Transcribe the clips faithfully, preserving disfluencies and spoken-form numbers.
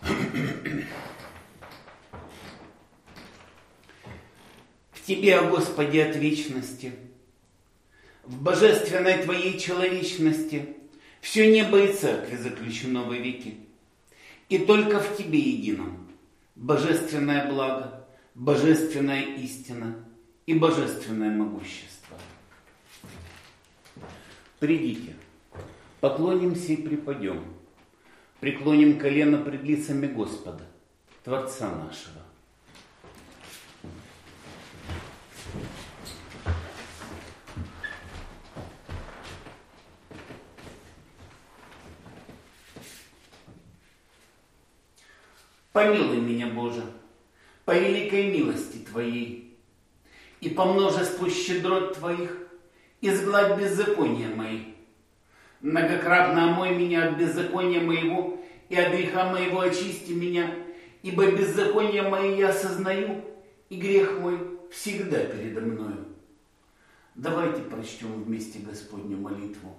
В Тебе, о Господи, от вечности, в божественной Твоей человечности все небо и церкви заключено во веки. И только в Тебе едином божественное благо, божественная истина и божественное могущество. Придите, поклонимся и припадем, преклоним колено пред лицами Господа, Творца нашего. Помилуй меня, Боже, по великой милости Твоей, и по множеству щедрот Твоих изгладь беззакония мои. Многократно омой меня от беззакония моего, и от греха моего очисти меня, ибо беззаконие мои я осознаю, и грех мой всегда передо мною. Давайте прочтем вместе Господню молитву.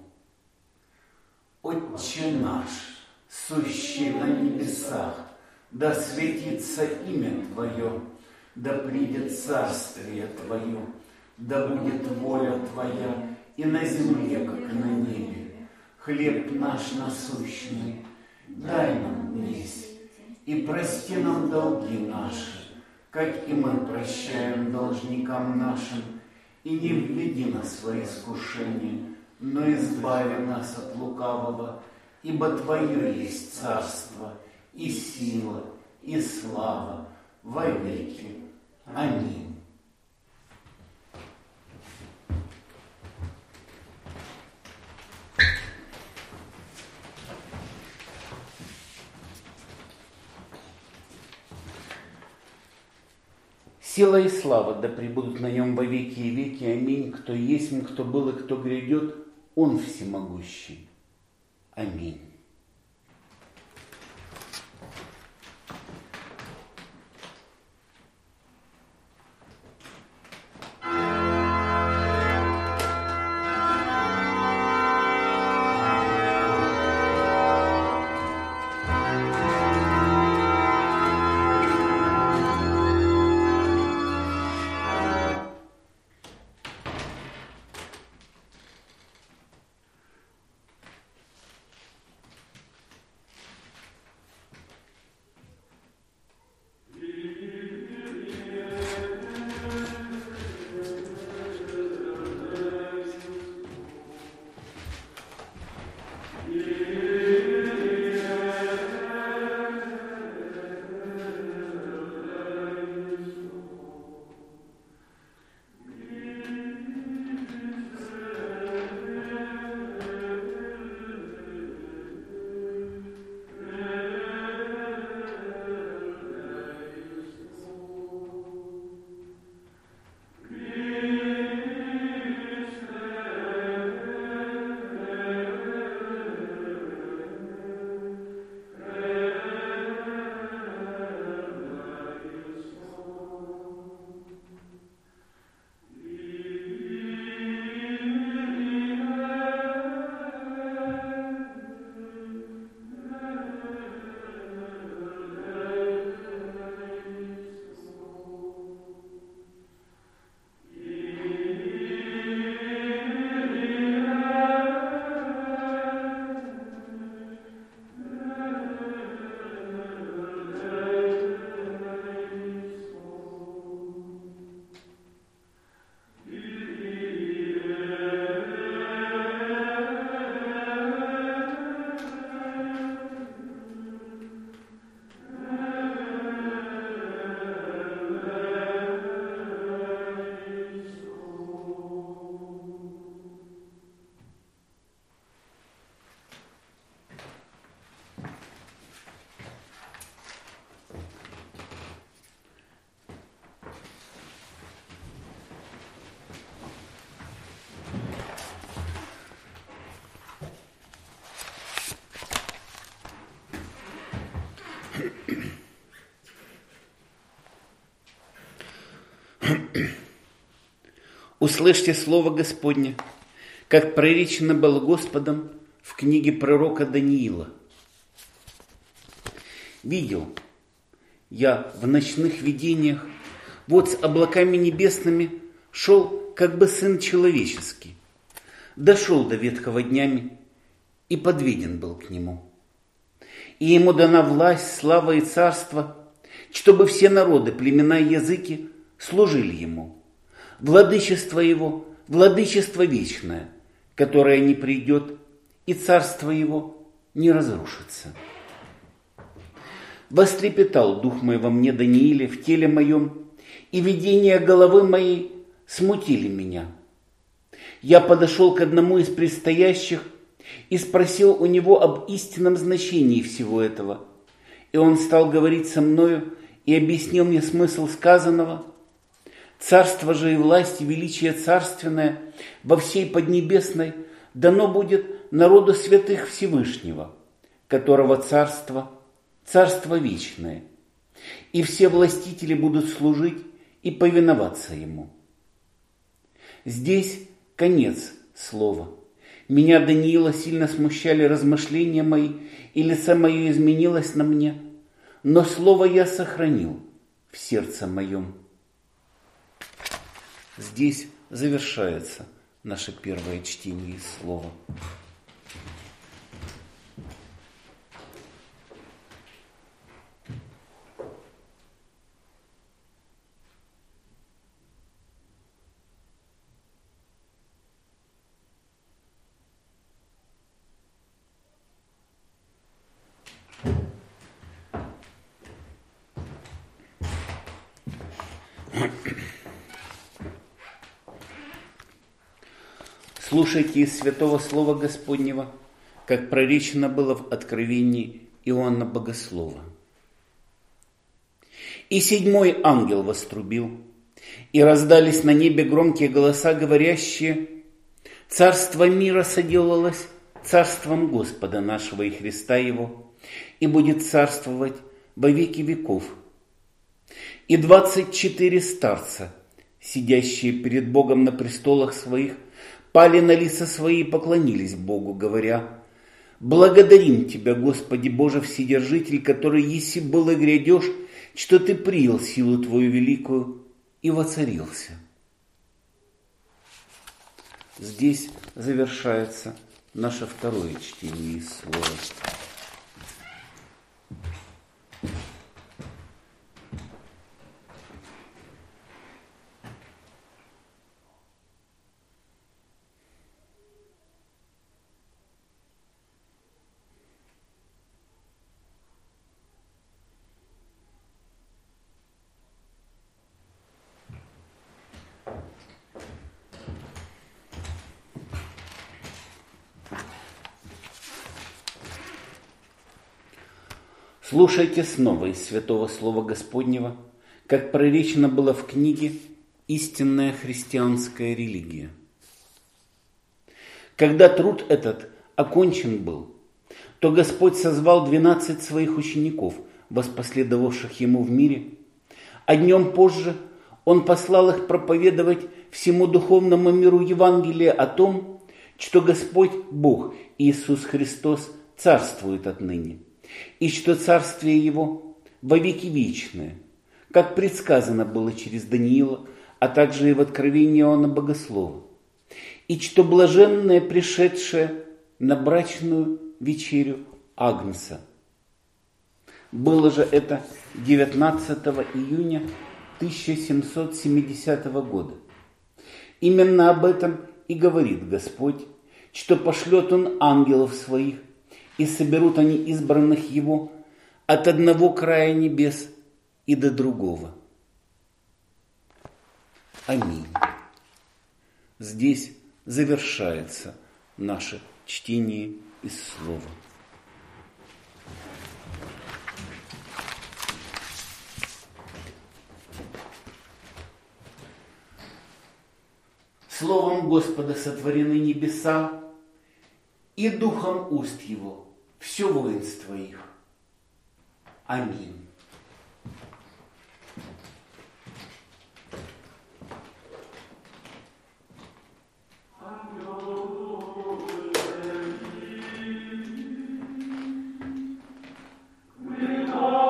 Отче наш, сущий на небесах, да светится имя Твое, да придет царствие Твое, да будет воля Твоя и на земле, как и на небе. Хлеб наш насущный дай нам днесь, и прости нам долги наши, как и мы прощаем должникам нашим, и не введи нас во искушение, но избави нас от лукавого, ибо Твое есть царство, и сила, и слава во веки. Аминь. Сила и слава да пребудут на нем во веки и веки. Аминь. Кто есть, кто был и кто грядет, Он всемогущий. Аминь. Услышьте слово Господне, как проречено было Господом в книге пророка Даниила. видел я в ночных видениях, вот с облаками небесными шел, как бы сын человеческий, дошел до ветхого днями и подведен был к нему. И ему дана власть, слава и царство, чтобы все народы, племена и языки служили ему. Владычество его, владычество вечное, которое не придет, и царство его не разрушится. Вострепетал дух мой во мне, Данииле, в теле моем, и видения головы моей смутили меня. Я подошел к одному из предстоящих и спросил у него об истинном значении всего этого. И он стал говорить со мною и объяснил мне смысл сказанного. Царство же и власть, и величие царственное во всей Поднебесной дано будет народу святых Всевышнего, которого царство, царство вечное, и все властители будут служить и повиноваться ему. Здесь конец слова. Меня, Даниила, сильно смущали размышления мои, и лицо мое изменилось на мне, но слово я сохранил в сердце моем. Здесь завершается наше первое чтение из слова. Слушайте из святого слова Господнего, как проречено было в откровении Иоанна Богослова. «И седьмой ангел вострубил, и раздались на небе громкие голоса, говорящие: Царство мира соделалось царством Господа нашего и Христа Его, и будет царствовать во веки веков. И двадцать четыре старца, сидящие перед Богом на престолах своих, пали на лица свои и поклонились Богу, говоря: Благодарим Тебя, Господи Боже Вседержитель, который еси был и грядешь, что Ты принял силу Твою великую и воцарился». Здесь завершается наше второе чтение из слова. Слушайте снова из святого слова Господнего, как проречено было в книге «Истинная христианская религия». Когда труд этот окончен был, то Господь созвал двенадцать своих учеников, воспоследовавших Ему в мире, а днем позже Он послал их проповедовать всему духовному миру Евангелие о том, что Господь Бог Иисус Христос царствует отныне, и что царствие Его вовеки вечное, как предсказано было через Даниила, а также и в откровении Иоанна Богослова, и что блаженное, пришедшее на брачную вечерю Агнца. Было же это девятнадцатого июня тысяча семьсот семидесятого года. Именно об этом и говорит Господь, что пошлет Он ангелов своих, и соберут они избранных Его от одного края небес и до другого. Аминь. Здесь завершается наше чтение из слова. Словом Господа сотворены небеса, и духом уст Его все воинство их. Аминь. We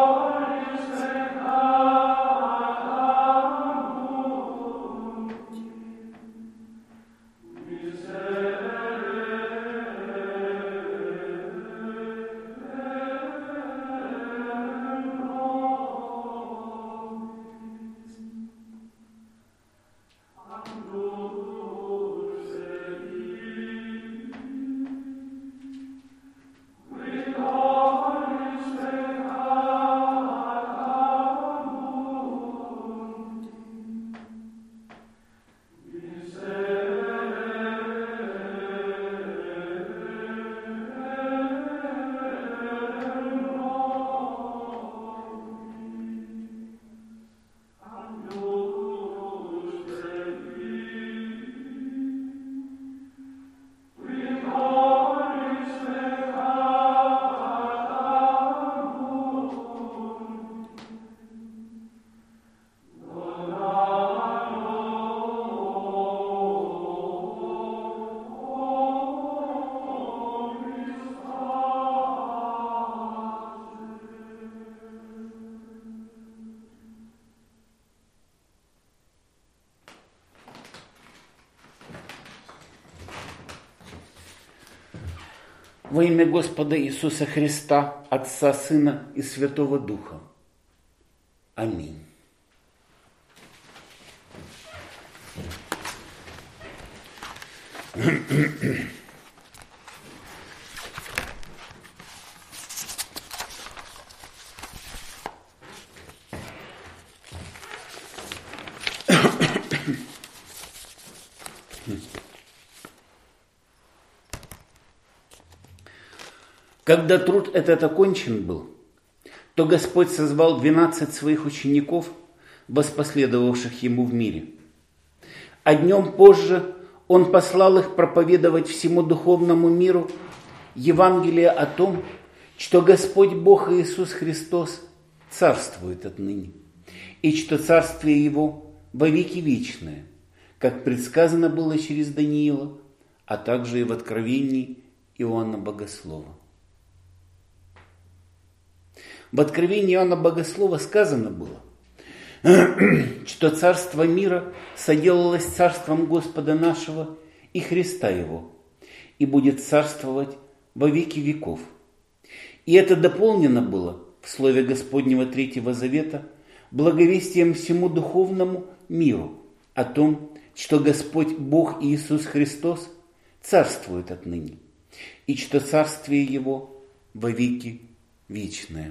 Во имя Господа Иисуса Христа, Отца, Сына и Святого Духа. Аминь. Когда труд этот окончен был, то Господь созвал двенадцать своих учеников, воспоследовавших Ему в мире. А днем позже Он послал их проповедовать всему духовному миру Евангелие о том, что Господь Бог Иисус Христос царствует отныне, и что царствие Его вовеки вечное, как предсказано было через Даниила, а также и в откровении Иоанна Богослова. В откровении Иоанна Богослова сказано было, что царство мира соделалось царством Господа нашего и Христа Его, и будет царствовать во веки веков. И это дополнено было в слове Господнего Третьего Завета благовестием всему духовному миру о том, что Господь Бог Иисус Христос царствует отныне, и что царствие Его во веки вечное.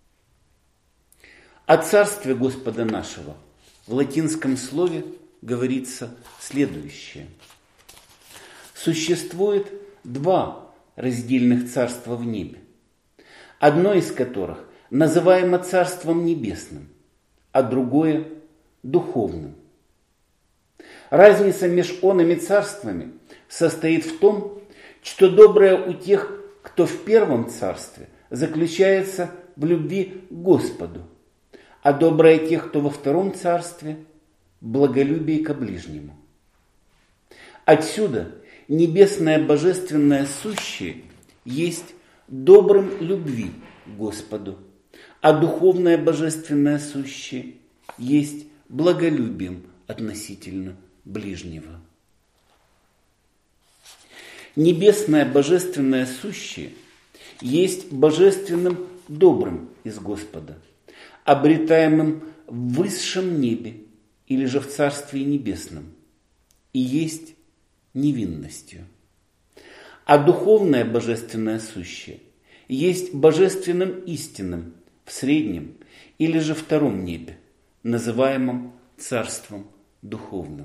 О царстве Господа нашего в латинском слове говорится следующее. Существует два раздельных царства в небе, одно из которых называемо Царством Небесным, а другое – духовным. Разница между оными царствами состоит в том, что доброе у тех, кто в первом царстве, заключается в любви к Господу, а доброе тех, кто во втором царстве, в благолюбии ко ближнему. Отсюда небесное божественное сущее есть добрым любви к Господу, а духовное божественное сущее есть благолюбием относительно ближнего. Небесное божественное сущее есть божественным добрым из Господа, обретаемым в высшем небе или же в Царстве Небесном, и есть невинностью. А духовное божественное сущее есть божественным истинным в среднем или же втором небе, называемом Царством Духовным.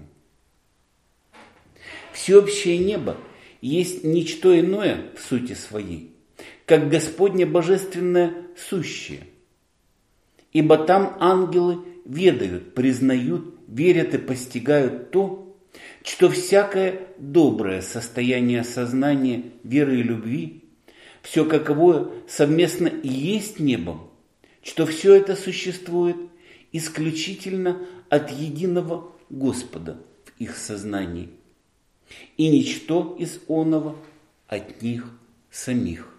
Всеобщее небо есть ничто иное в сути своей, как Господне божественное сущее, ибо там ангелы ведают, признают, верят и постигают то, что всякое доброе состояние сознания, веры и любви, все каковое совместно и есть небом, что все это существует исключительно от единого Господа в их сознании, и ничто из оного от них самих.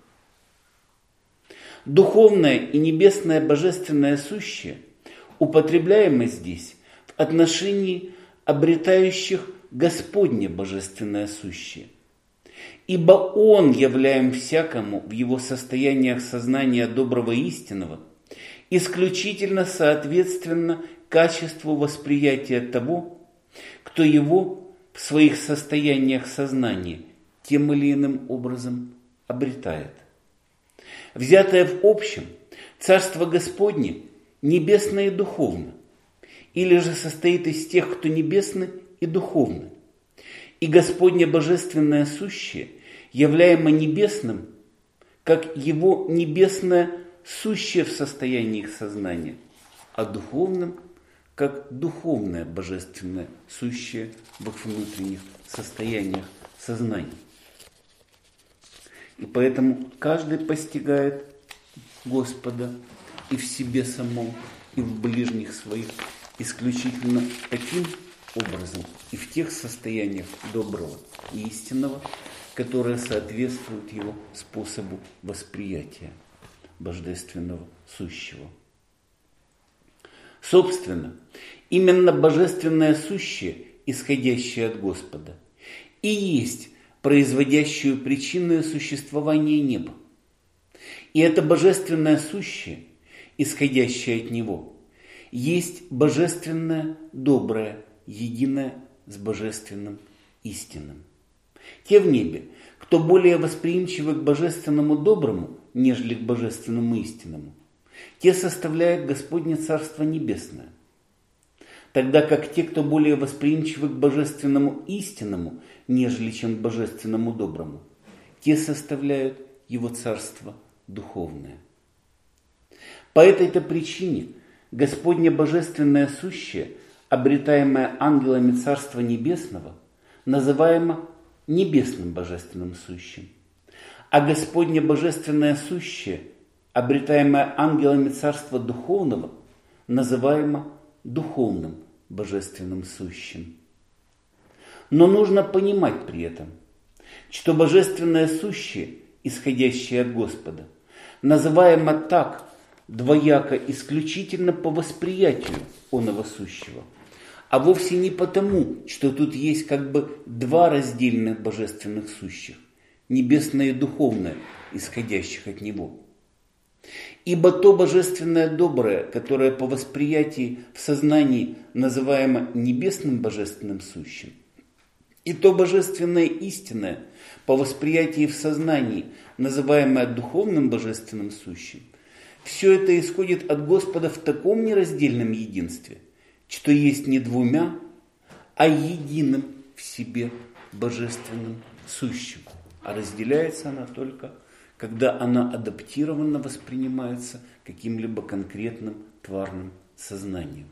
Духовное и небесное божественное сущее употребляемо здесь в отношении обретающих Господне божественное сущее, ибо Он являем всякому в его состояниях сознания доброго и истинного исключительно соответственно качеству восприятия того, кто его в своих состояниях сознания тем или иным образом обретает. Взятое в общем, Царство Господне небесно и духовно, или же состоит из тех, кто небесны и духовны. И Господне божественное сущее являемо небесным, как его небесное сущее в состоянии их сознания, а духовным, как духовное божественное сущее в их внутренних состояниях сознания. И поэтому каждый постигает Господа и в себе самом, и в ближних своих исключительно таким образом и в тех состояниях доброго и истинного, которые соответствуют его способу восприятия божественного сущего. Собственно, именно божественное сущее, исходящее от Господа, и есть производящую причинное существование неба. И это божественное сущее, исходящее от него, есть божественное, доброе, единое с божественным истинным. Те в небе, кто более восприимчивы к божественному доброму, нежели к божественному истинному, те составляют Господне Царство Небесное. Тогда как те, кто более восприимчивы к божественному истинному, нежели чем к божественному доброму, те составляют Его Царство Духовное. По этой-то причине Господне Божественное Сущее, обретаемое ангелами Царства Небесного, называемо Небесным Божественным Сущим, а Господне Божественное Сущее, обретаемое ангелами Царства Духовного, называемо Духовным Божественным Сущим. Но нужно понимать при этом, что Божественное Сущее, исходящее от Господа, называемо так двояко исключительно по восприятию оного сущего, а вовсе не потому, что тут есть как бы два раздельных божественных сущих, небесное и духовное, исходящих от него. Ибо то божественное доброе, которое по восприятии в сознании называемо небесным божественным сущим, и то божественное истинное, по восприятии в сознании называемое духовным божественным сущим, все это исходит от Господа в таком нераздельном единстве, что есть не двумя, а единым в себе божественным сущим. А разделяется она только, когда она адаптированно воспринимается каким-либо конкретным тварным сознанием.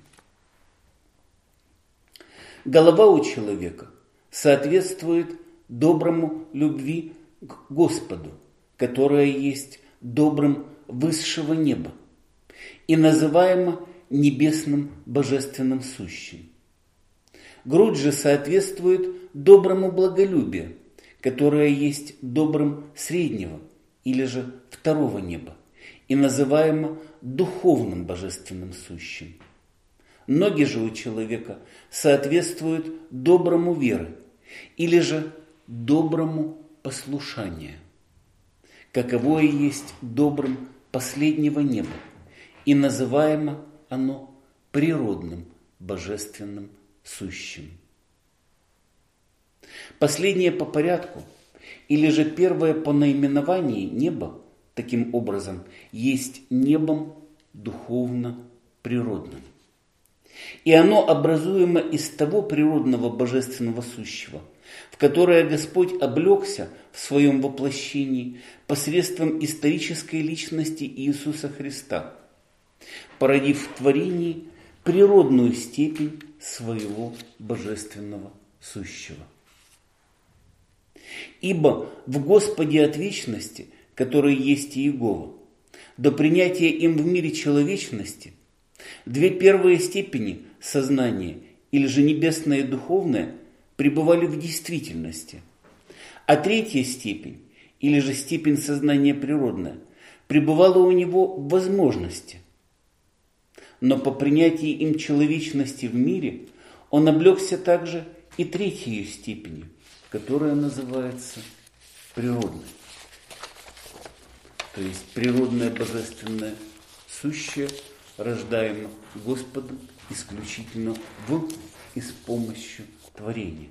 Голова у человека соответствует доброму любви к Господу, которая есть добрым высшего неба и называемо небесным божественным сущим. Грудь же соответствует доброму благолюбию, которое есть добрым среднего или же второго неба и называемо духовным божественным сущим. Ноги же у человека соответствуют доброму веры или же доброму послушанию, каковое есть добрым последнего неба, и называемо оно природным божественным сущим. Последнее по порядку, или же первое по наименованию небо, таким образом, есть небом духовно-природным. И оно образуемо из того природного божественного сущего, в которое Господь облегся в своем воплощении посредством исторической личности Иисуса Христа, породив в творении природную степень своего божественного сущего. Ибо в Господе от вечности, который есть Иегова, до принятия им в мире человечности, две первые степени сознания, или же небесное и духовное, пребывали в действительности, а третья степень, или же степень сознания природная, пребывала у него в возможности. Но по принятии им человечности в мире он облегся также и третьей степенью, которая называется природной. То есть природное божественное сущее рождаемо Господом исключительно в и с помощью творения.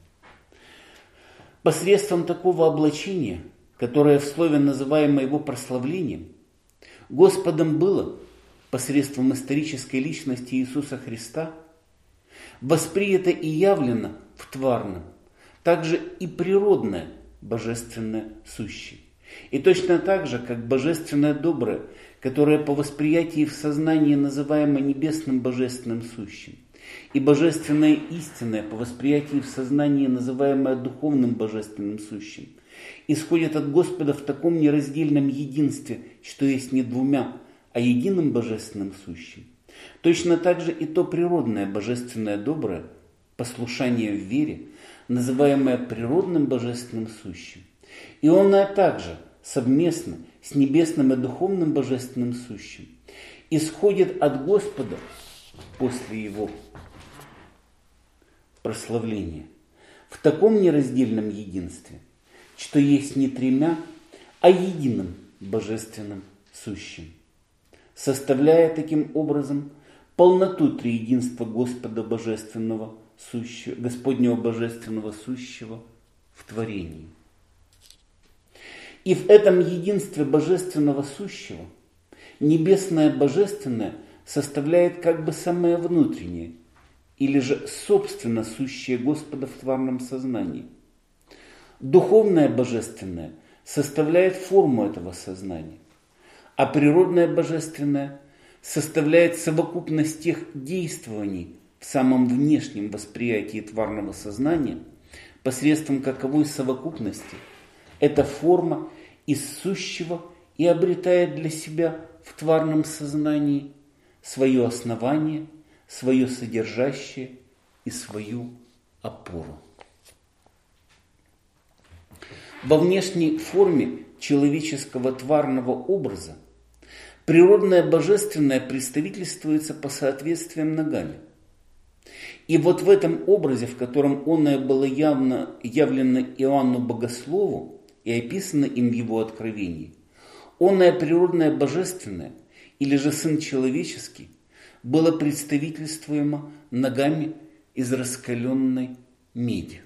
Посредством такого облачения, которое в слове называемо его прославлением, Господом было, посредством исторической личности Иисуса Христа, воспринято и явлено в тварном, также и природное божественное сущее. И точно так же, как божественное доброе, которое по восприятии в сознании называемо небесным божественным сущим, и божественное истинное по восприятии в сознании называемое духовным божественным сущим, исходит от Господа в таком нераздельном единстве, что есть не двумя, а единым божественным сущим. Точно так же и то природное божественное доброе, послушание в вере, называемое природным божественным сущим, и оно также совместно с небесным и духовным божественным сущим исходит от Господа после его прославления, в таком нераздельном единстве, что есть не тремя, а единым божественным сущим, составляя таким образом полноту триединства Господа Божественного Сущего, Господнего Божественного Сущего в творении. И в этом единстве Божественного Сущего Небесное Божественное составляет как бы самое внутреннее, или же собственно сущее Господа в тварном сознании. Духовное Божественное составляет форму этого сознания, а природное Божественное составляет совокупность тех действований в самом внешнем восприятии тварного сознания, посредством каковой совокупности эта форма из сущего и обретает для себя в тварном сознании свое основание, свое содержащее и свою опору. Во внешней форме человеческого тварного образа природное божественное представительствуется по соответствиям ногами. И вот в этом образе, в котором оное было явно явлено Иоанну Богослову и описано им в его откровении, оное природное божественное, или же Сын Человеческий, было представительствуемо ногами из раскаленной меди.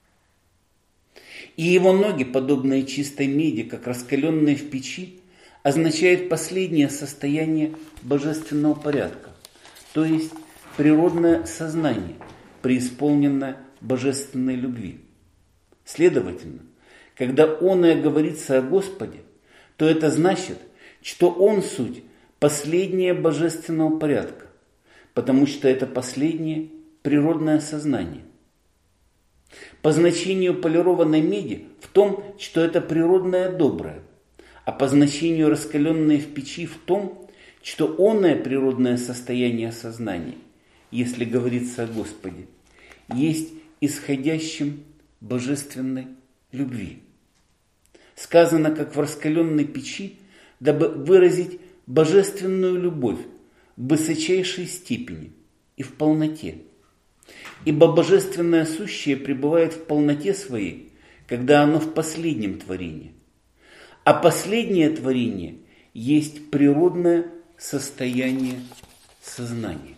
И его ноги, подобные чистой меди, как раскаленные в печи, означает последнее состояние божественного порядка, то есть природное сознание, преисполненное божественной любви. Следовательно, когда оное говорится о Господе, то это значит, что Он суть последнее божественного порядка, потому что это последнее природное сознание. По значению полированной меди в том, что это природное доброе, а по значению раскаленное в печи в том, что оное природное состояние сознания, если говорится о Господе, есть исходящим божественной любви. Сказано, как в раскаленной печи, дабы выразить божественную любовь в высочайшей степени и в полноте. Ибо божественное сущее пребывает в полноте своей, когда оно в последнем творении. А последнее творение есть природное состояние сознания.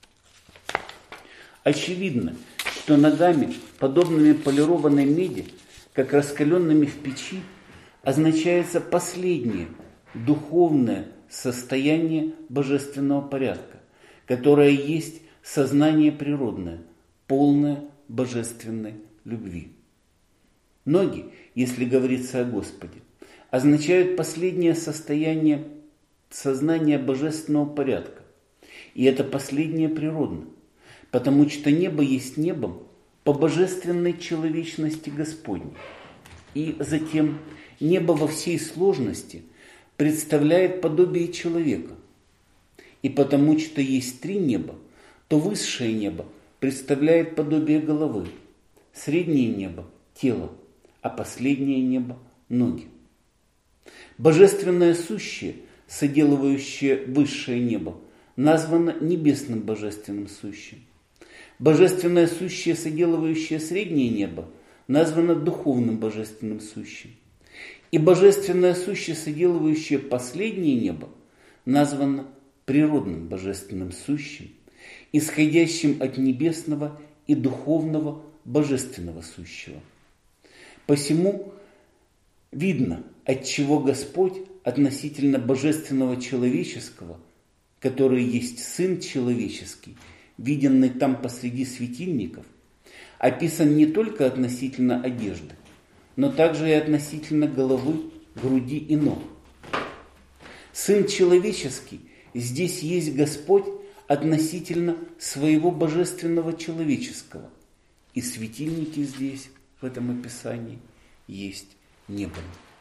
Очевидно, что ногами, подобными полированной меди, как раскаленными в печи, означается последнее духовное состояние божественного порядка, которое есть сознание природное, полное божественной любви. Ноги, если говорится о Господе, означают последнее состояние сознания божественного порядка. И это последнее природно, потому что небо есть небом по божественной человечности Господней. И затем небо во всей сложности представляет подобие человека. И потому что есть три неба, то высшее небо представляет подобие головы, среднее небо – тело, а последнее небо – ноги. Божественное сущее, соделывающее высшее небо, названо небесным божественным сущим. Божественное сущее, соделывающее среднее небо, названо духовным божественным сущим. И божественное сущее, соделывающее последнее небо, названо природным божественным сущим, исходящим от небесного и духовного божественного сущего. Посему видно, отчего Господь относительно божественного человеческого, который есть Сын Человеческий, виденный там посреди светильников, описан не только относительно одежды, но также и относительно головы, груди и ног. Сын Человеческий здесь есть Господь относительно своего божественного человеческого, и светильники здесь, в этом описании, есть небо.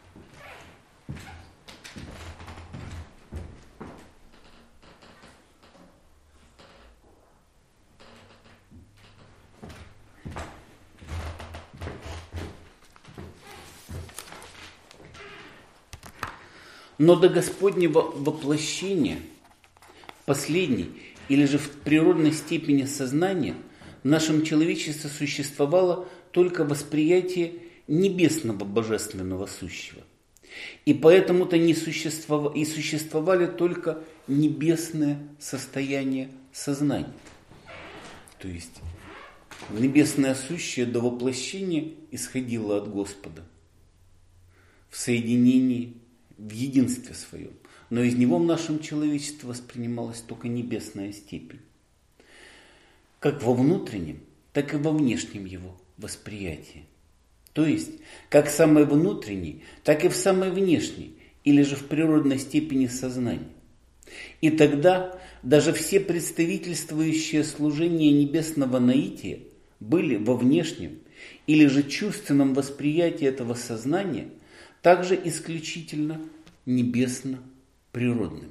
Но до Господнего воплощения, последней или же в природной степени сознания, в нашем человечестве существовало только восприятие небесного божественного сущего. И поэтому-то не существовало, и существовали только небесные состояния сознания. То есть небесное сущее до воплощения исходило от Господа в соединении, в единстве своем. Но из него в нашем человечестве воспринималась только небесная степень. Как во внутреннем, так и во внешнем его восприятии. То есть, как в самой внутренней, так и в самой внешней, или же в природной степени сознания. И тогда даже все представительствующие служения небесного наития были во внешнем или же чувственном восприятии этого сознания также исключительно небесно-природными.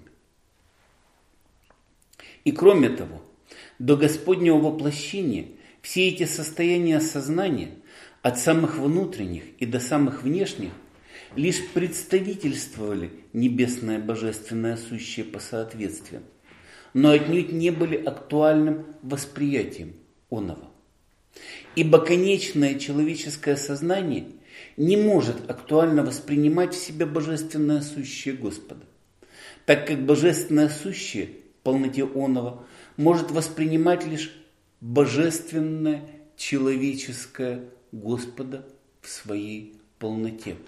И кроме того, до Господнего воплощения все эти состояния сознания от самых внутренних и до самых внешних лишь представительствовали небесное божественное сущее по соответствиям, но отнюдь не были актуальным восприятием оного. Ибо конечное человеческое сознание не может актуально воспринимать в себе божественное сущее Господа, так как божественное сущее в полноте оного может воспринимать лишь божественное человеческое Господа в своей полноте,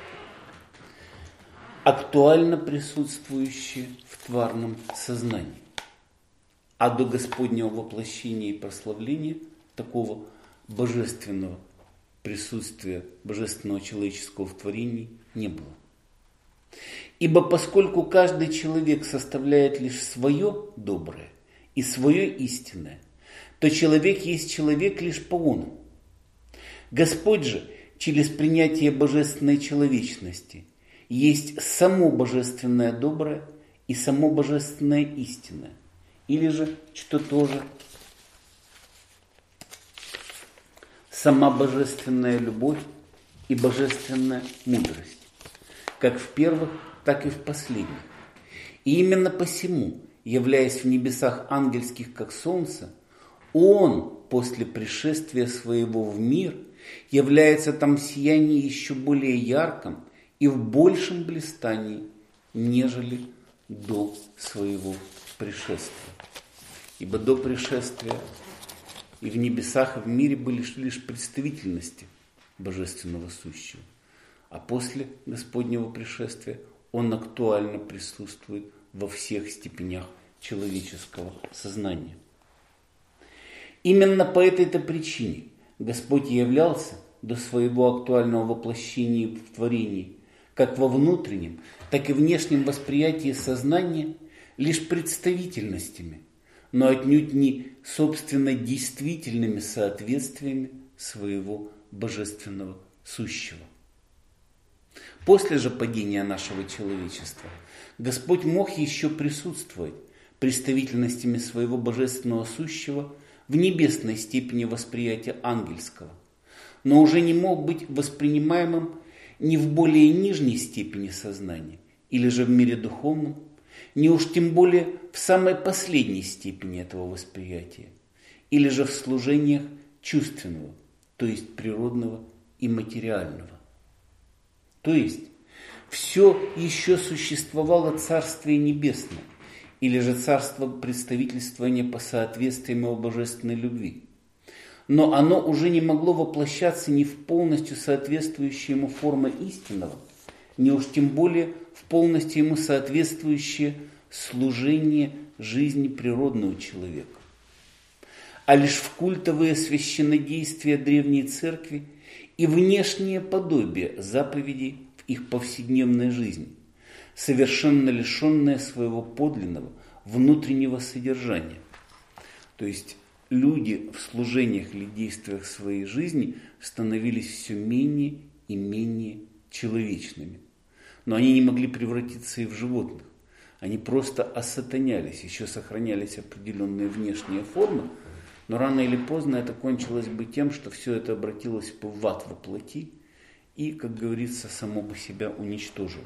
актуально присутствующее в тварном сознании. А до Господнего воплощения и прославления такого божественного присутствия, божественного человеческого в творении не было. Ибо поскольку каждый человек составляет лишь свое доброе и свое истинное, то человек есть человек лишь по ону. Господь же через принятие божественной человечности есть само божественное доброе и само божественное истинное, или же, что тоже, сама божественная любовь и божественная мудрость, как в первых, так и в последних. И именно посему, являясь в небесах ангельских как солнце, Он после пришествия своего в мир является там в сиянии еще более ярком и в большем блистании, нежели до своего пришествия. Ибо до пришествия и в небесах, и в мире были лишь представительности божественного сущего. А после Господнего пришествия Он актуально присутствует во всех степенях человеческого сознания. Именно по этой-то причине Господь являлся до своего актуального воплощения в творении, как во внутреннем, так и внешнем восприятии сознания, лишь представительностями, но отнюдь не собственно действительными соответствиями своего божественного сущего. После же падения нашего человечества Господь мог еще присутствовать представительностями своего божественного сущего в небесной степени восприятия ангельского, но уже не мог быть воспринимаемым ни в более нижней степени сознания, или же в мире духовном, ни уж тем более в самой последней степени этого восприятия, или же в служениях чувственного, то есть природного и материального. То есть все еще существовало Царствие Небесное, или же царство представительствования по соответствиям его божественной любви. Но оно уже не могло воплощаться ни в полностью соответствующие ему формы истинного, ни уж тем более в полностью ему соответствующее служение жизни природного человека. А лишь в культовые священнодействия Древней Церкви и внешнее подобие заповедей в их повседневной жизни, совершенно лишенное своего подлинного внутреннего содержания. То есть люди в служениях или действиях своей жизни становились все менее и менее человечными. Но они не могли превратиться и в животных. Они просто осатанялись, еще сохранялись определенные внешние формы, но рано или поздно это кончилось бы тем, что все это обратилось бы в ад во плоти и, как говорится, само бы себя уничтожило.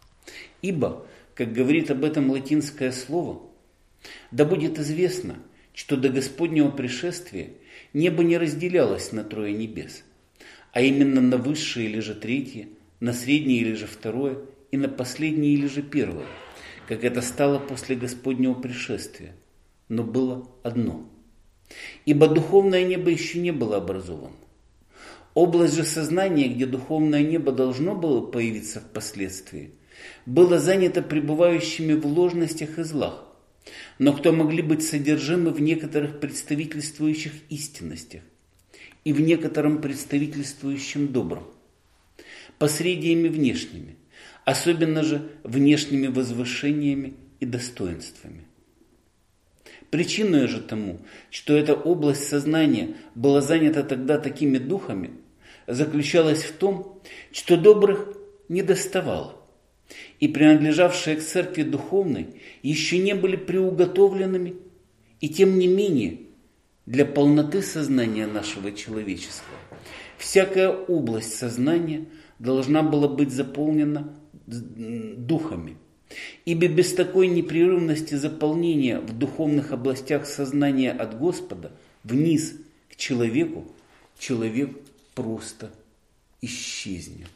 Ибо, как говорит об этом латинское слово, да будет известно что до Господнего пришествия небо не разделялось на трое небес, а именно на высшее или же третье, на среднее или же второе и на последнее или же первое, как это стало после Господнего пришествия, но было одно. Ибо духовное небо еще не было образовано. Область же сознания, где духовное небо должно было появиться впоследствии, было занято пребывающими в ложностях и злах, но кто могли быть содержимы в некоторых представительствующих истинностях и в некотором представительствующем добром, посредиями внешними, особенно же внешними возвышениями и достоинствами. Причиной же тому, что эта область сознания была занята тогда такими духами, заключалась в том, что добрых недоставало, и принадлежавшие к церкви духовной еще не были приуготовленными, и тем не менее для полноты сознания нашего человеческого всякая область сознания должна была быть заполнена духами, ибо без такой непрерывности заполнения в духовных областях сознания от Господа вниз к человеку, человек просто исчезнет.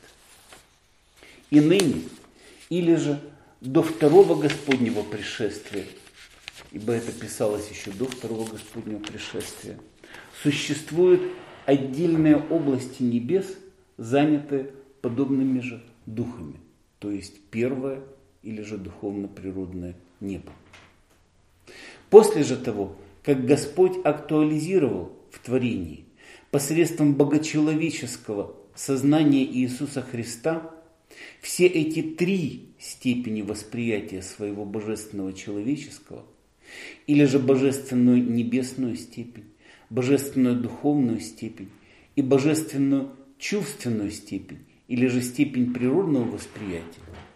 И ныне, или же до второго Господнего пришествия, ибо это писалось еще до второго Господнего пришествия, существуют отдельные области небес, занятые подобными же духами, то есть первое или же духовно-природное небо. После же того, как Господь актуализировал в творении посредством богочеловеческого сознания Иисуса Христа все эти три степени восприятия своего божественного человеческого, или же божественную небесную степень, божественную духовную степень и божественную чувственную степень, или же степень природного восприятия,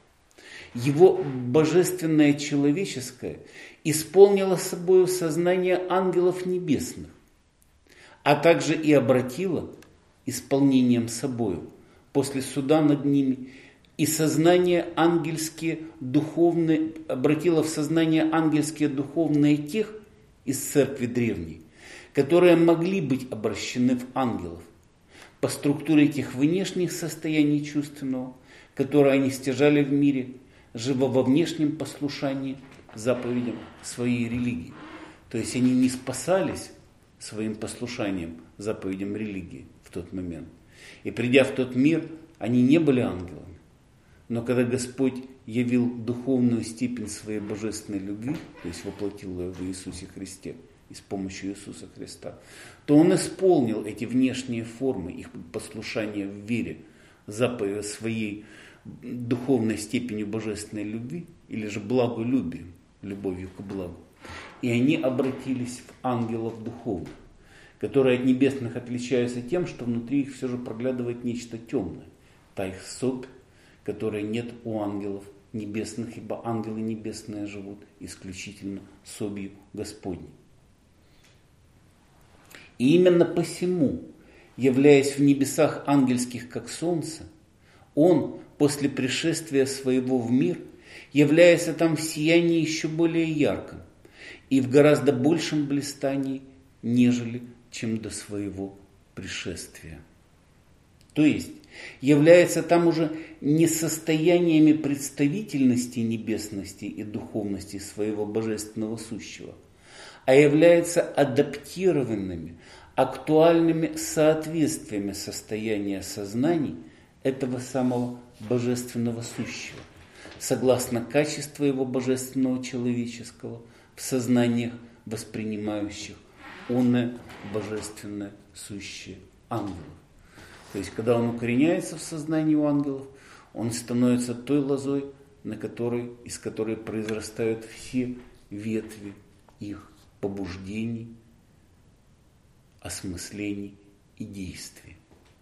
его божественное человеческое исполнило собою сознание ангелов небесных, а также и обратило исполнением собою после суда над ними и сознание ангельские духовные, обратило в сознание ангельские духовные тех из церкви древней, которые могли быть обращены в ангелов по структуре этих внешних состояний чувственного, которые они стяжали в мире, живо во внешнем послушании заповедям своей религии. То есть они не спасались своим послушанием заповедям религии в тот момент. И придя в тот мир, они не были ангелами. Но когда Господь явил духовную степень своей божественной любви, то есть воплотил ее в Иисусе Христе и с помощью Иисуса Христа, то Он исполнил эти внешние формы их послушания в вере заповеди своей духовной степенью божественной любви, или же благолюбием, любовью к благу. И они обратились в ангелов духовных, которые от небесных отличаются тем, что внутри их все же проглядывает нечто темное, та их собь, которой нет у ангелов небесных, ибо ангелы небесные живут исключительно собью Господней. И именно посему, являясь в небесах ангельских как солнце, Он после пришествия своего в мир является там в сиянии еще более ярком и в гораздо большем блистании, нежели чем до своего пришествия. То есть является там уже не состояниями представительности небесности и духовности своего божественного сущего, а является адаптированными, актуальными соответствиями состояния сознаний этого самого божественного сущего, согласно качеству его божественного человеческого в сознаниях, воспринимающих оное божественное сущее ангелов. То есть, когда он укореняется в сознании у ангелов, он становится той лозой, на которой, из которой произрастают все ветви их побуждений, осмыслений и действий.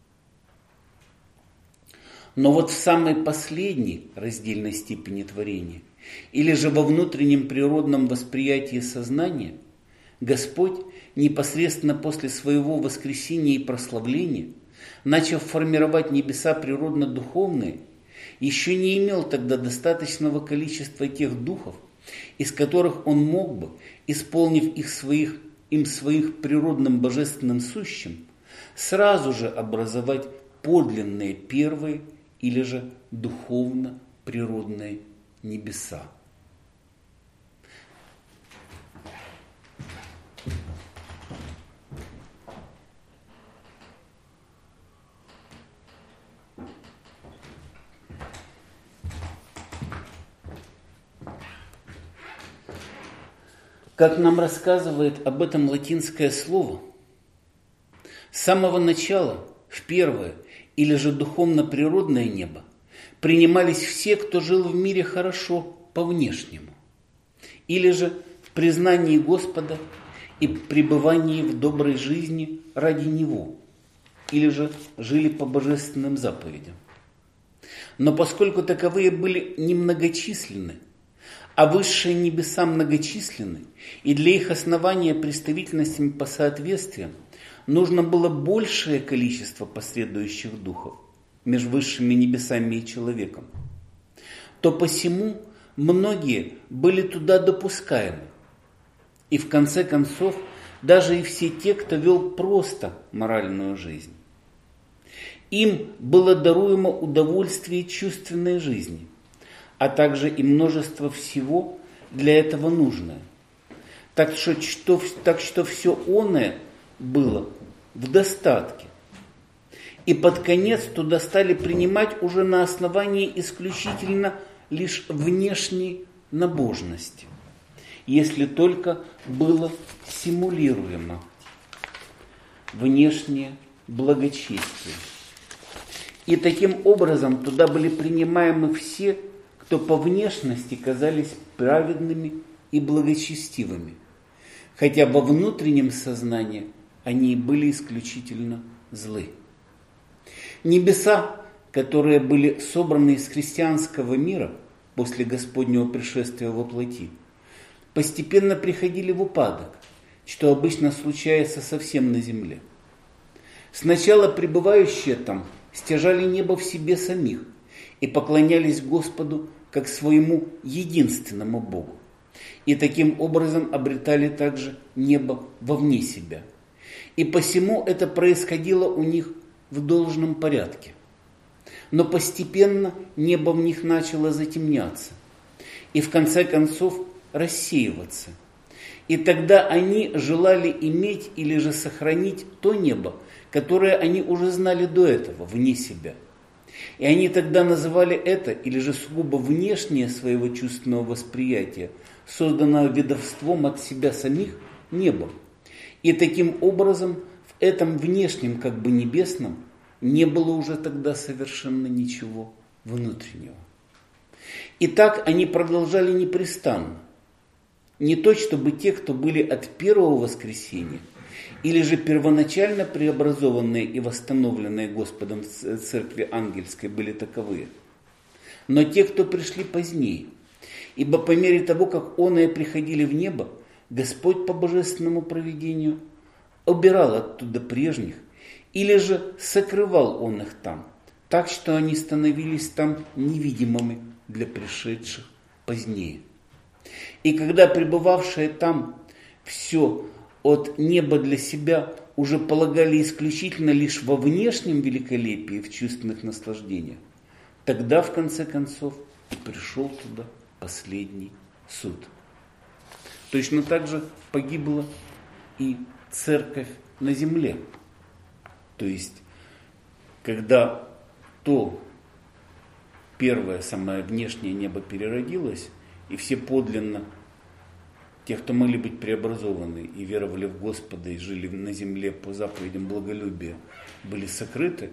Но вот в самой последней раздельной степени творения, или же во внутреннем природном восприятии сознания, Господь непосредственно после своего воскресения и прославления, начав формировать небеса природно-духовные, еще не имел тогда достаточного количества тех духов, из которых он мог бы, исполнив их своих им своих природным божественным сущим, сразу же образовать подлинные первые или же духовно-природные небеса. Как нам рассказывает об этом латинское слово, с самого начала в первое или же духовно-природное небо принимались все, кто жил в мире хорошо по-внешнему, или же в признании Господа и пребывании в доброй жизни ради Него, или же жили по божественным заповедям. Но поскольку таковые были немногочисленны, а высшие небеса многочисленны, и для их основания представительностями по соответствиям нужно было большее количество последующих духов между высшими небесами и человеком, то посему многие были туда допускаемы. И в конце концов, даже и все те, кто вел просто моральную жизнь. Им было даруемо удовольствие чувственной жизни, а также и множество всего для этого нужное. Так что, что, так что все оное было в достатке. И под конец туда стали принимать уже на основании исключительно лишь внешней набожности, если только было симулируемо внешнее благочестие. И таким образом туда были принимаемы все, кто по внешности казались праведными и благочестивыми, хотя во внутреннем сознании они и были исключительно злы. Небеса, которые были собраны из христианского мира после Господнего пришествия во плоти, постепенно приходили в упадок, что обычно случается совсем на земле. Сначала пребывающие там стяжали небо в себе самих и поклонялись Господу как своему единственному Богу, и таким образом обретали также небо вовне себя. И посему это происходило у них в должном порядке. Но постепенно небо в них начало затемняться и в конце концов рассеиваться. И тогда они желали иметь или же сохранить то небо, которое они уже знали до этого, вне себя. И они тогда называли это, или же сугубо внешнее своего чувственного восприятия, созданного ведовством от себя самих, небом. И таким образом в этом внешнем, как бы небесном, не было уже тогда совершенно ничего внутреннего. И так они продолжали непрестанно. Не то, чтобы те, кто были от первого воскресения, или же первоначально преобразованные и восстановленные Господом церкви ангельской были таковые, но те, кто пришли позднее. Ибо по мере того, как оные приходили в небо, Господь по божественному провидению убирал оттуда прежних, или же сокрывал он их там, так что они становились там невидимыми для пришедших позднее. И когда пребывавшие там все от неба для себя уже полагали исключительно лишь во внешнем великолепии, в чувственных наслаждениях, тогда в конце концов и пришел туда последний суд. Точно так же погибла и церковь на земле. То есть, когда то первое, самое внешнее небо переродилось, и все подлинно, те, кто могли быть преобразованы и веровали в Господа, и жили на земле по заповедям благолюбия, были сокрыты,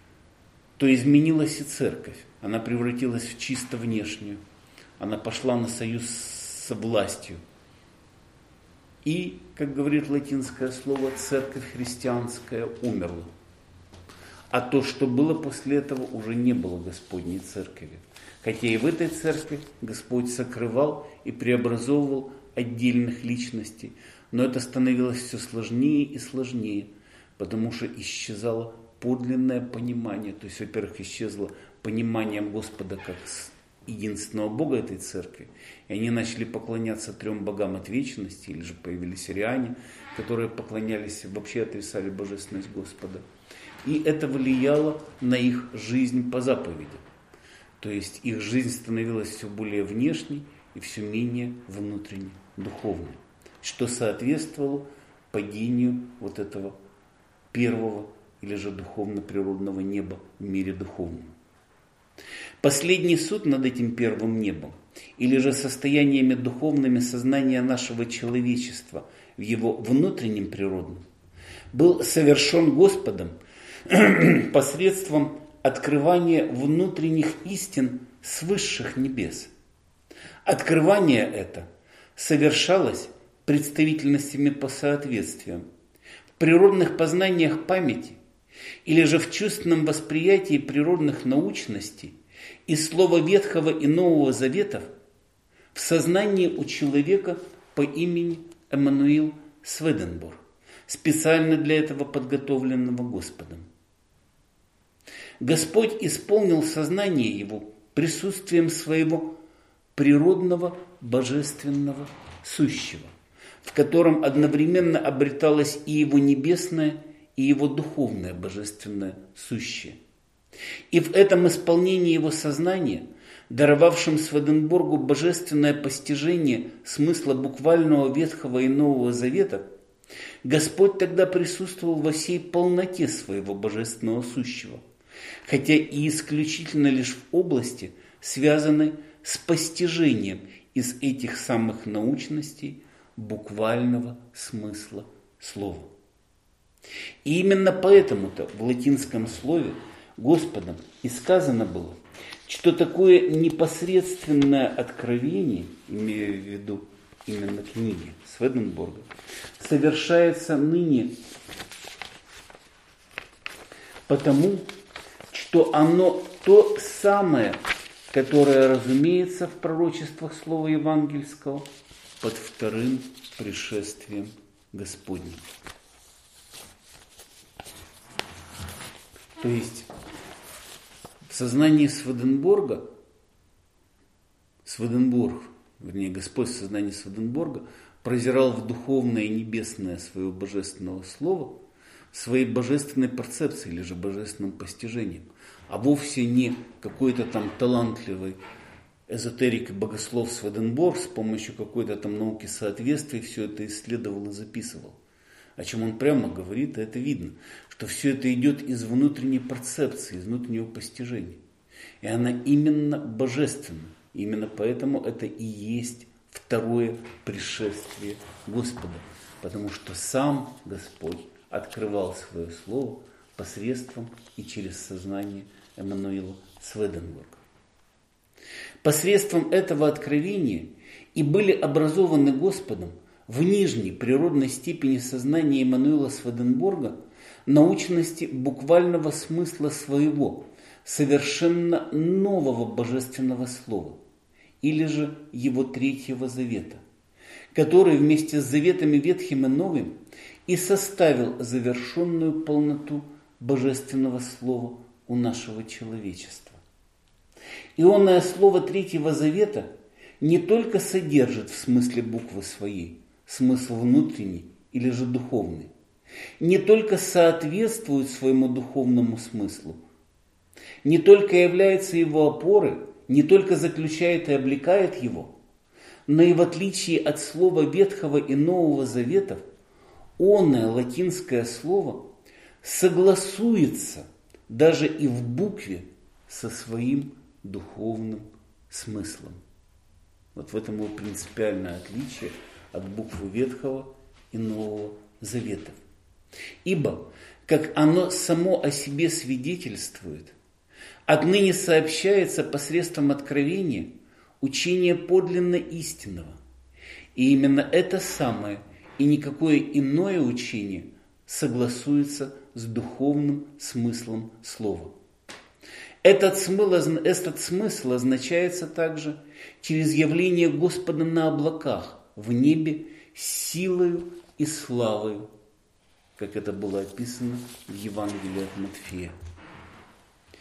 то изменилась и церковь. Она превратилась в чисто внешнюю. Она пошла на союз со властью. И, как говорит латинское слово, церковь христианская умерла. А то, что было после этого, уже не было Господней церкви. Хотя и в этой церкви Господь сокрывал и преобразовывал отдельных личностей. Но это становилось все сложнее и сложнее, потому что исчезало подлинное понимание. То есть, во-первых, исчезло понимание Господа как единственного Бога этой церкви. И они начали поклоняться трем богам от вечности, или же появились ариане, которые поклонялись, вообще отрицали божественность Господа. И это влияло на их жизнь по заповедям. То есть их жизнь становилась все более внешней и все менее внутренней, духовной, что соответствовало падению вот этого первого или же духовно-природного неба в мире духовном. Последний суд над этим первым небом, или же состояниями духовными сознания нашего человечества в его внутреннем природном, был совершен Господом посредством открывания внутренних истин с высших небес. Открывание это совершалось представительностями по соответствиям, в природных познаниях памяти или же в чувственном восприятии природных научностей и слова Ветхого и Нового Заветов в сознании у человека по имени Эммануил Сведенборг, специально для этого подготовленного Господом. Господь исполнил сознание его присутствием своего природного божественного сущего, в котором одновременно обреталось и его небесное, и его духовное божественное сущее. И в этом исполнении его сознания, даровавшем Сведенборгу божественное постижение смысла буквального Ветхого и Нового Завета, Господь тогда присутствовал во всей полноте своего божественного сущего, хотя и исключительно лишь в области, связанной с постижением из этих самых научностей буквального смысла слова. И именно поэтому-то в латинском слове Господом и сказано было, что такое непосредственное откровение, имея в виду именно книги Сведенборга, совершается ныне потому, что оно то самое, которое разумеется в пророчествах слова евангельского под вторым пришествием Господним. То есть в сознании Сведенборга, Сведенборг, вернее Господь в сознании Сведенборга прозирал в духовное и небесное своего божественного слова своей божественной перцепцией или же божественным постижением, а вовсе не какой-то там талантливый эзотерик и богослов Сведенборг с помощью какой-то там науки соответствий все это исследовал и записывал. О чем он прямо говорит, и это видно, что все это идет из внутренней перцепции, из внутреннего постижения. И она именно божественна. Именно поэтому это и есть второе пришествие Господа. Потому что сам Господь открывал свое слово посредством и через сознание Эммануила Сведенборга. Посредством этого откровения и были образованы Господом в нижней природной степени сознания Эммануила Сведенборга научности буквального смысла своего, совершенно нового божественного слова, или же его Третьего Завета, который вместе с заветами Ветхим и Новым и составил завершенную полноту божественного слова у нашего человечества. Ионное слово Третьего Завета не только содержит в смысле буквы своей смысл внутренний или же духовный, не только соответствует своему духовному смыслу, не только является его опорой, не только заключает и облекает его, но и в отличие от слова Ветхого и Нового Заветов, оное латинское слово согласуется даже и в букве со своим духовным смыслом. Вот в этом его принципиальное отличие от буквы Ветхого и Нового Заветов. Ибо, как оно само о себе свидетельствует, отныне сообщается посредством откровения учение подлинно истинного. И именно это самое и никакое иное учение согласуется с духовным смыслом слова. Этот смысл, этот смысл означается также через явление Господа на облаках, в небе, силою и славою, как это было описано в Евангелии от Матфея.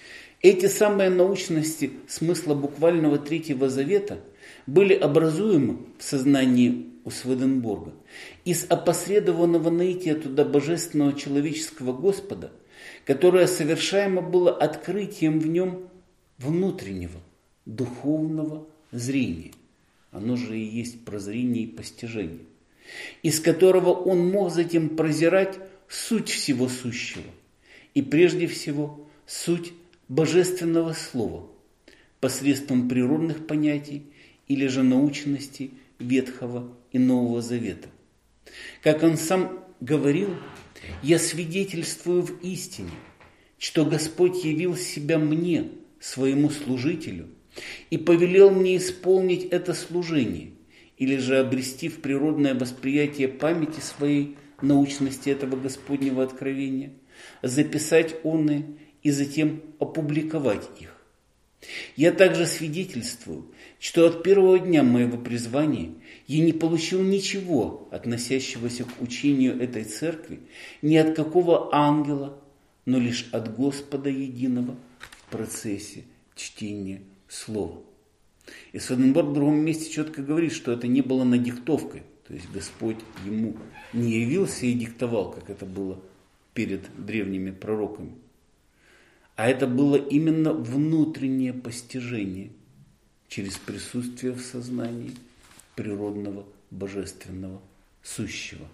Эти самые научности смысла буквального Третьего Завета были образуемы в сознании у Сведенборга из опосредованного наития туда божественного человеческого Господа, которое совершаемо было открытием в нем внутреннего, духовного зрения. Оно же и есть прозрение и постижение, из которого он мог затем прозирать суть всего сущего и прежде всего суть божественного слова посредством природных понятий или же научностей Ветхого и Нового Завета. Как он сам говорил: «Я свидетельствую в истине, что Господь явил себя мне, своему служителю, и повелел мне исполнить это служение, или же обрести в природное восприятие памяти своей научности этого Господнего откровения, записать оные и затем опубликовать их. Я также свидетельствую, что от первого дня моего призвания я не получил ничего, относящегося к учению этой церкви, ни от какого ангела, но лишь от Господа единого в процессе чтения слова». И Сведенборг в другом месте четко говорит, что это не было надиктовкой, то есть Господь ему не явился и диктовал, как это было перед древними пророками, а это было именно внутреннее постижение через присутствие в сознании природного, божественного, сущего.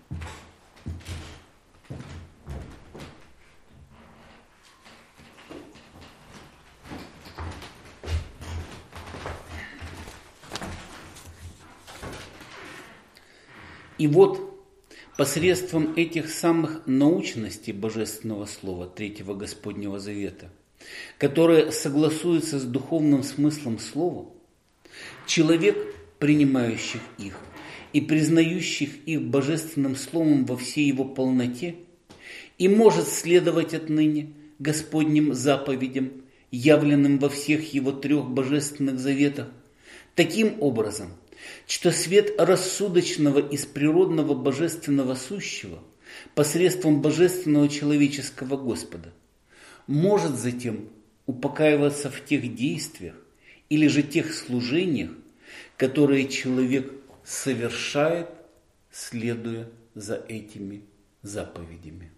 И вот посредством этих самых научностей Божественного Слова Третьего Господнего Завета, которые согласуются с духовным смыслом Слова, человек, принимающих их и признающих их Божественным Словом во всей его полноте, и может следовать отныне Господним заповедям, явленным во всех его трех божественных заветах, таким образом, что свет рассудочного из природного божественного сущего посредством божественного человеческого Господа может затем упокаиваться в тех действиях или же тех служениях, которые человек совершает, следуя за этими заповедями.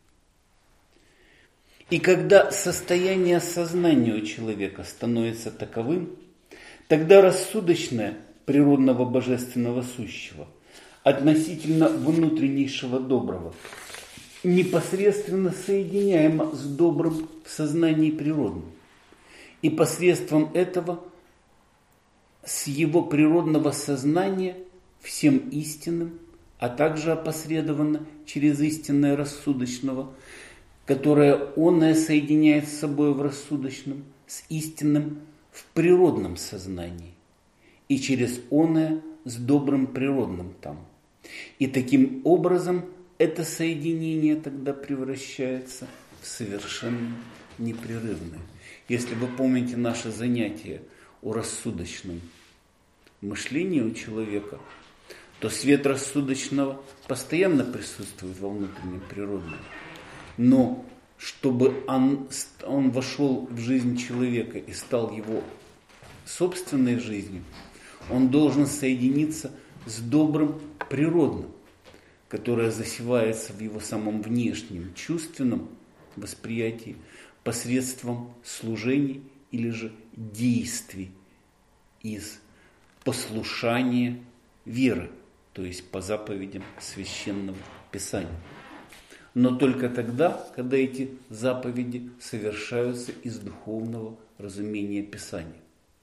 И когда состояние сознания у человека становится таковым, тогда рассудочное природного божественного сущего относительно внутреннейшего доброго непосредственно соединяемо с добрым в сознании природным, и посредством этого с его природного сознания всем истинным, а также опосредованно через истинное рассудочного, которое оное соединяет с собой в рассудочном, с истинным в природном сознании, и через оное с добрым природным там. И таким образом это соединение тогда превращается в совершенно непрерывное. Если вы помните наше занятие о рассудочном мышлении у человека, то свет рассудочного постоянно присутствует во внутреннем природном. Но чтобы он, он вошел в жизнь человека и стал его собственной жизнью, он должен соединиться с добрым природным, которое засевается в его самом внешнем чувственном восприятии посредством служений или же действий из послушания веры, то есть по заповедям Священного Писания. Но только тогда, когда эти заповеди совершаются из духовного разумения Писания.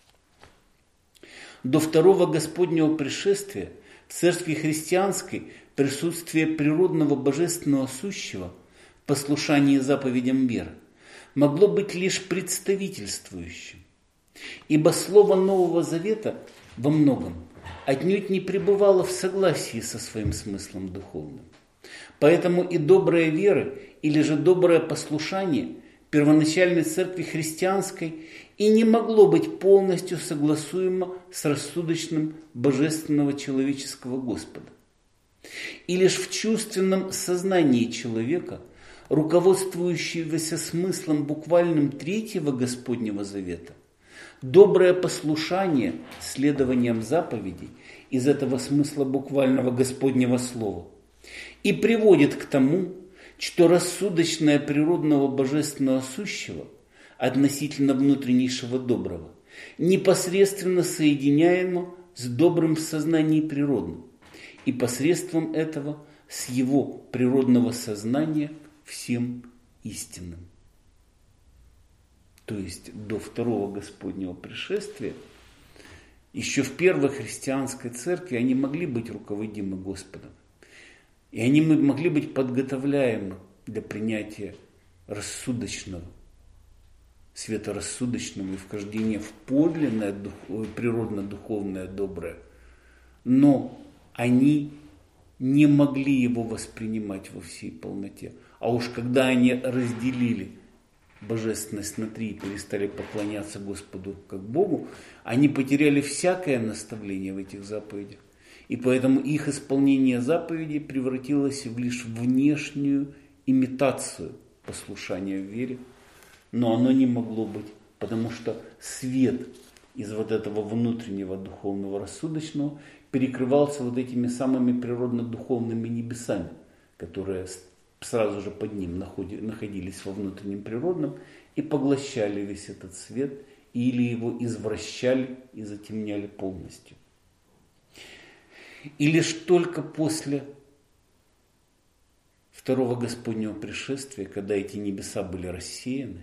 До второго Господнего пришествия в церкви христианской присутствие природного божественного сущего в послушании заповедям веры могло быть лишь представительствующим, ибо слово Нового Завета во многом отнюдь не пребывало в согласии со своим смыслом духовным. Поэтому и добрая вера или же доброе послушание первоначальной церкви христианской и не могло быть полностью согласуемо с рассудочным божественного человеческого Господа. И лишь в чувственном сознании человека руководствующегося смыслом буквальным Третьего Господнего Завета, доброе послушание следованием заповедей из этого смысла буквального Господнего Слова и приводит к тому, что рассудочное природного божественного сущего относительно внутреннейшего доброго непосредственно соединяемо с добрым в сознании природным и посредством этого с его природного сознания всем истинным. То есть до второго Господнего пришествия, еще в первой христианской церкви они могли быть руководимы Господом. И они могли быть подготовляемы для принятия рассудочного, светорассудочного и вхождения в подлинное, природно-духовное доброе. Но они не могли его воспринимать во всей полноте. А уж когда они разделили божественность на три и перестали поклоняться Господу как Богу, они потеряли всякое наставление в этих заповедях. И поэтому их исполнение заповедей превратилось в лишь внешнюю имитацию послушания в вере. Но оно не могло быть, потому что свет из вот этого внутреннего духовного рассудочного перекрывался вот этими самыми природно-духовными небесами, которые сразу же под ним находились во внутреннем природном и поглощали весь этот свет или его извращали и затемняли полностью. И лишь только после второго Господнего пришествия, когда эти небеса были рассеяны,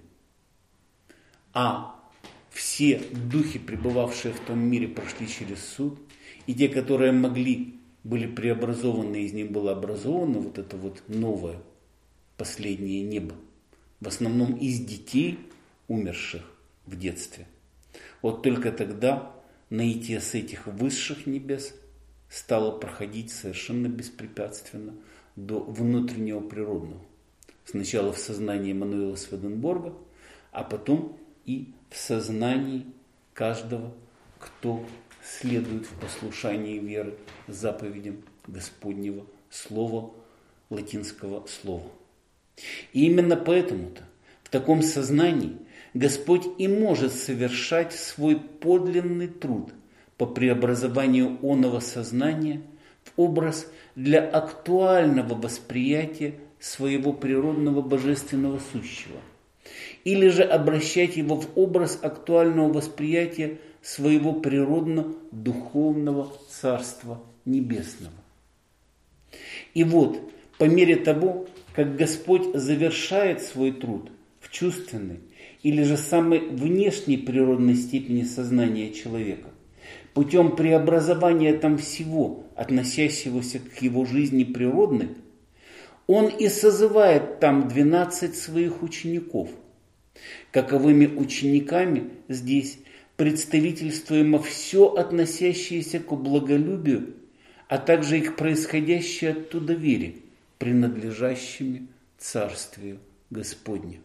а все духи, пребывавшие в том мире, прошли через суд, и те, которые могли, были преобразованы, из них было образовано вот это вот новое, последнее небо, в основном из детей, умерших в детстве. Вот только тогда наитие с этих высших небес стало проходить совершенно беспрепятственно до внутреннего природного. Сначала в сознании Эммануила Сведенборга, а потом и в сознании каждого, кто следует в послушании веры заповедям Господнего слова, латинского слова. И именно поэтому-то в таком сознании Господь и может совершать свой подлинный труд по преобразованию оного сознания в образ для актуального восприятия своего природного божественного сущего, или же обращать его в образ актуального восприятия своего природно-духовного Царства Небесного. И вот, по мере того, как Господь завершает свой труд в чувственной или же самой внешней природной степени сознания человека, путем преобразования там всего, относящегося к его жизни природной, он и созывает там двенадцать своих учеников. Каковыми учениками здесь представительствуемо все относящееся к благолюбию, а также и к происходящей оттуда вере, принадлежащими Царствию Господню.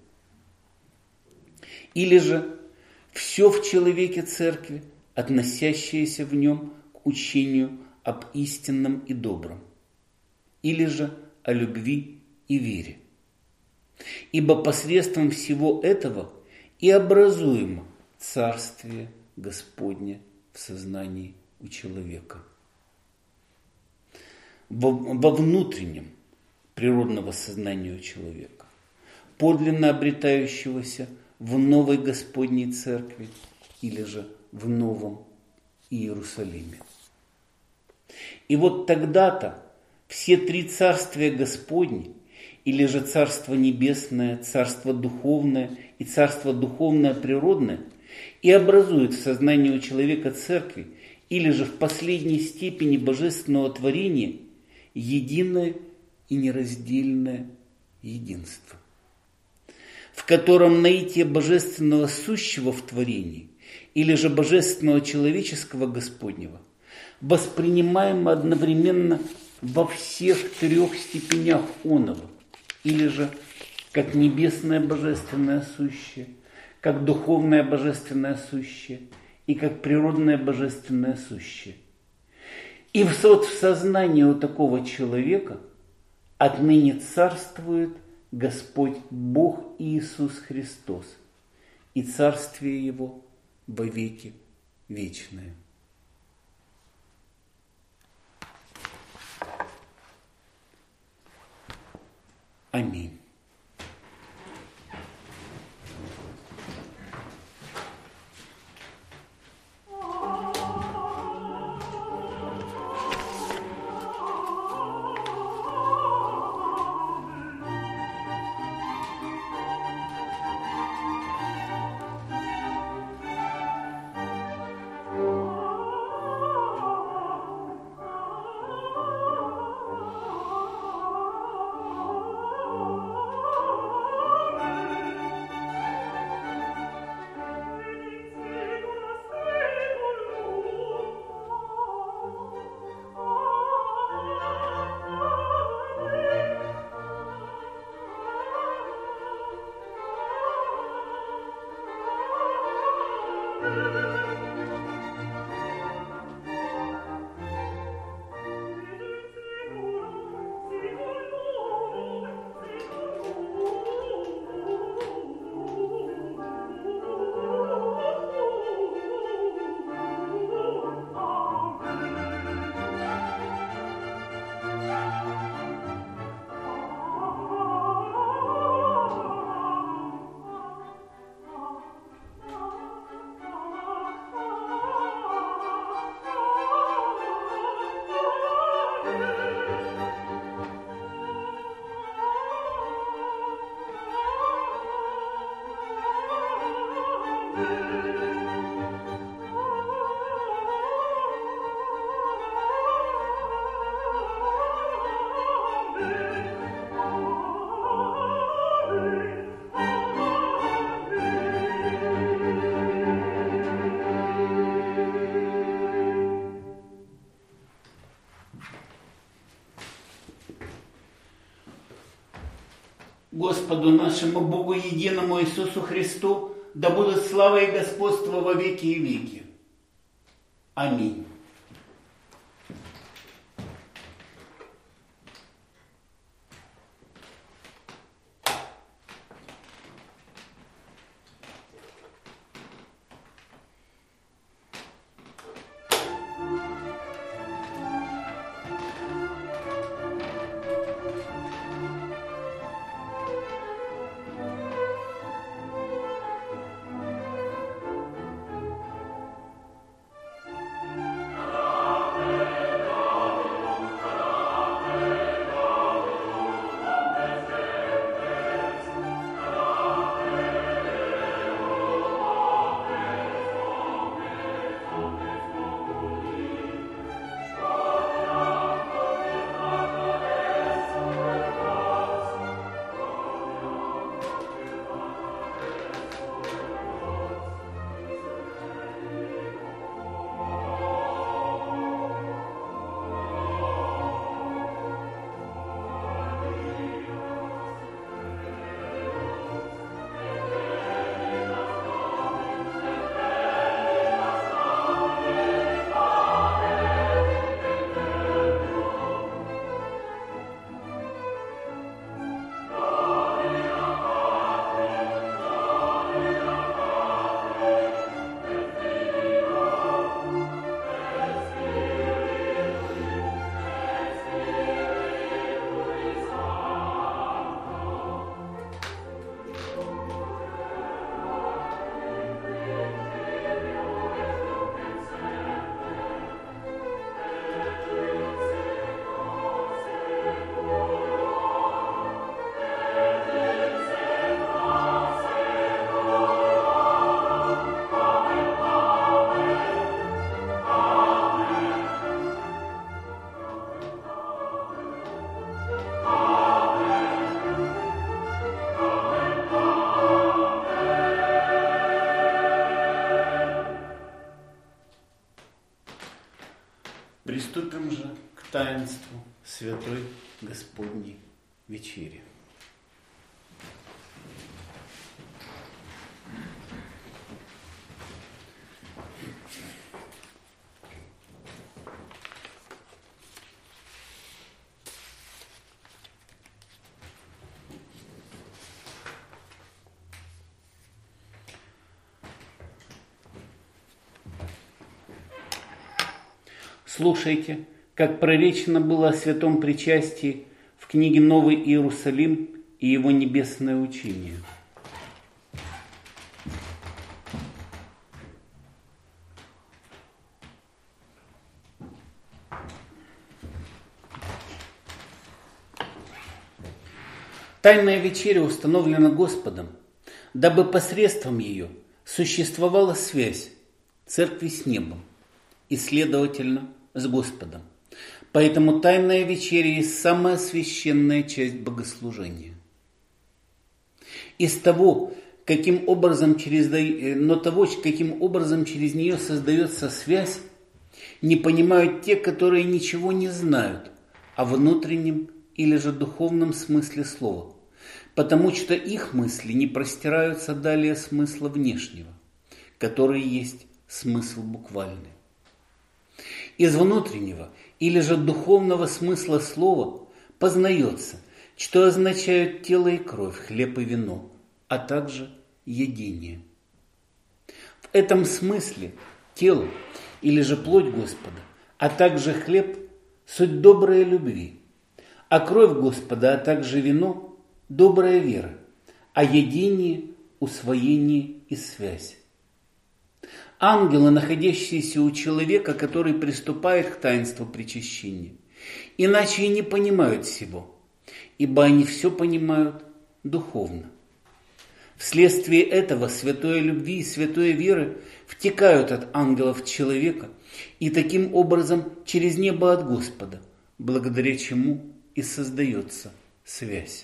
Или же все в человеке Церкви, относящееся в нем к учению об истинном и добром, или же о любви и вере. Ибо посредством всего этого и образуемо Царствие Господне в сознании у человека. Во, во внутреннем природного сознания у человека, подлинно обретающегося в новой Господней Церкви или же в Новом Иерусалиме. И вот тогда-то все три царствия Господни, или же Царство Небесное, Царство Духовное и Царство Духовное Природное, и образуют в сознании у человека Церкви, или же в последней степени божественного творения, единое и нераздельное единство, в котором наитие божественного сущего в творении, или же божественного человеческого Господнего, воспринимаемо одновременно во всех трех степенях оного, или же как небесное божественное сущее, как духовное божественное сущее и как природное божественное сущее. И вот в сознании у такого человека отныне царствует Господь Бог Иисус Христос, и Царствие Его во веки вечное. Аминь. Господу нашему Богу единому Иисусу Христу, да будут слава и господство во веки и веки. Аминь. Приступим же к таинству Святой Господней Вечери. Слушайте, как проречено было о святом причастии в книге «Новый Иерусалим и его небесное учение». Тайная вечеря установлена Господом, дабы посредством ее существовала связь церкви с небом и, следовательно, с Господом. Поэтому тайная вечеря есть самая священная часть богослужения. Из того, каким образом через, но того, каким образом через нее создается связь, не понимают те, которые ничего не знают о внутреннем или же духовном смысле слова, потому что их мысли не простираются далее смысла внешнего, который есть смысл буквальный. Из внутреннего или же духовного смысла слова познается, что означают тело и кровь, хлеб и вино, а также едение. В этом смысле тело или же плоть Господа, а также хлеб – суть доброй любви, а кровь Господа, а также вино – добрая вера, а едение – усвоение и связь. Ангелы, находящиеся у человека, который приступает к таинству причащения, иначе и не понимают всего, ибо они все понимают духовно. Вследствие этого святой любви и святой веры втекают от ангелов человека и таким образом через небо от Господа, благодаря чему и создается связь.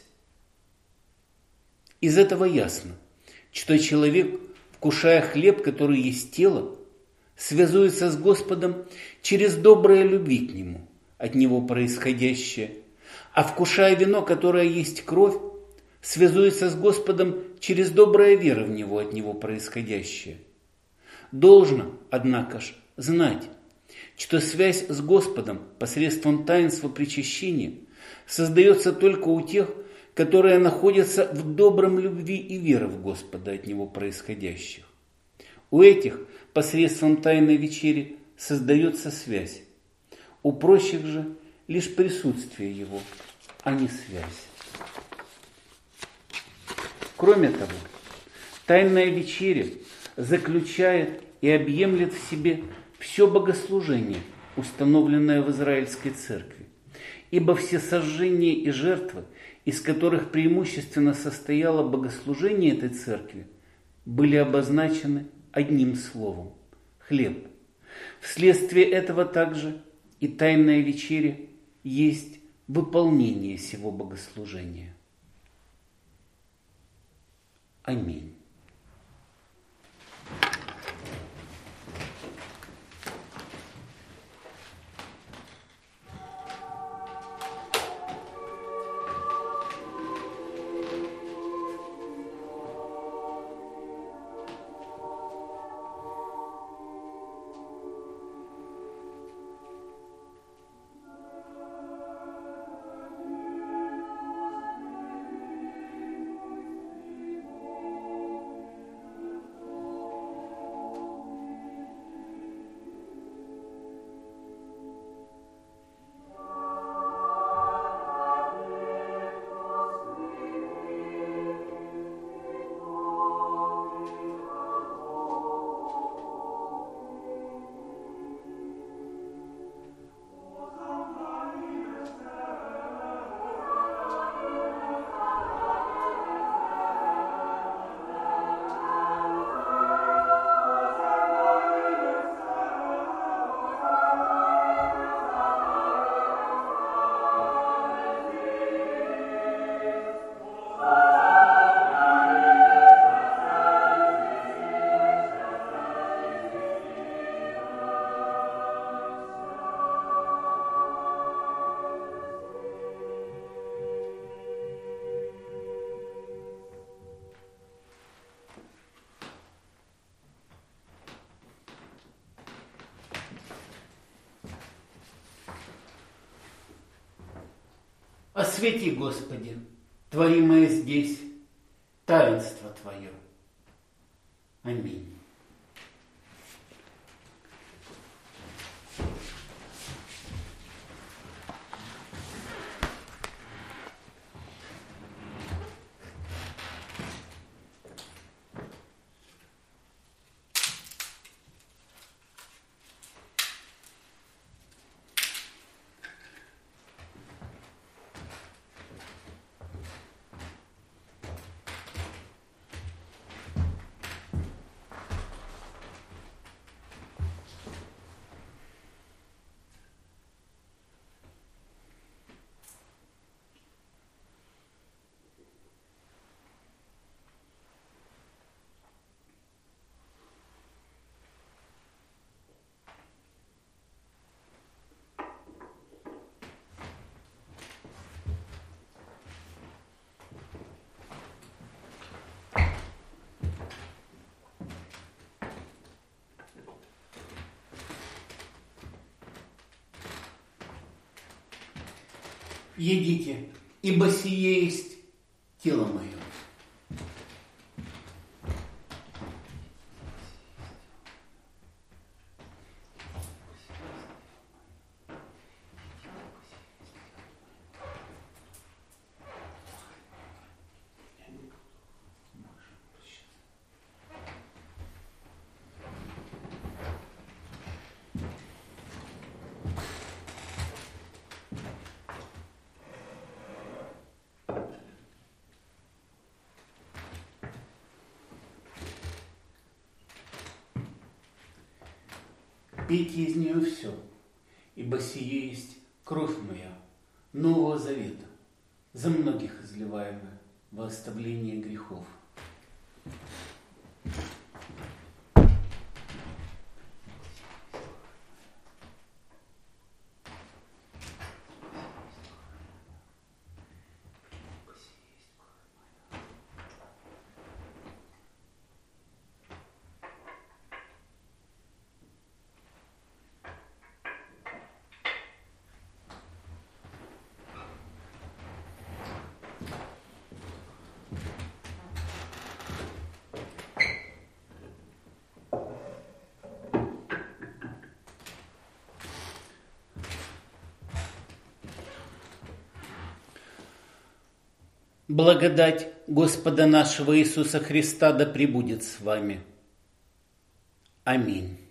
Из этого ясно, что человек, вкушая хлеб, который есть тело, связуется с Господом через доброе любви к Нему, от Него происходящее, а вкушая вино, которое есть кровь, связуется с Господом через добрая вера в Него, от Него происходящее. Должно, однако ж, знать, что связь с Господом посредством таинства причащения создается только у тех, которые находятся в добром любви и вере в Господа, от Него происходящих. У этих посредством тайной вечери создается связь. У прочих же лишь присутствие Его, а не связь. Кроме того, тайная вечеря заключает и объемлет в себе все богослужение, установленное в Израильской церкви, ибо все сожжения и жертвы, из которых преимущественно состояло богослужение этой церкви, были обозначены одним словом – хлеб. Вследствие этого также и тайная вечеря есть выполнение сего богослужения. Аминь. Освети, Господи, творимое здесь таинство Твое. Аминь. едите, ибо сие есть тело мое. Пейте из нее все, ибо сие есть кровь моя, Нового Завета, за многих изливаемая во оставление грехов. Благодать Господа нашего Иисуса Христа да пребудет с вами. Аминь.